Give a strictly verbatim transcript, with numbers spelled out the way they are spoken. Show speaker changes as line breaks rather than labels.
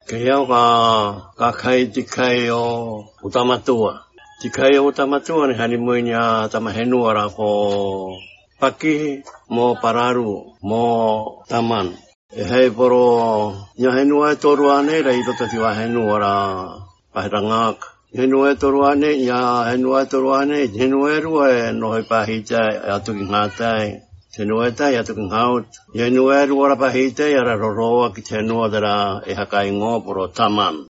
Kaya ka kakai tikai o utamatua. Tikai o utamatua ni hanimui niya tamahenua ra ko paki mo pararu mo taman. E hei poro nya henua e toru ane ra ito tati wa henua ra pahirangak. Henua e toru ane nya henua e toru ane henua e rua e nohoi pahita e atu ki ngatai. Henua e tai atu ki ngaut. Henua e rua ra pahita e ra roroa ki henua dara e hakai ngō poro taman.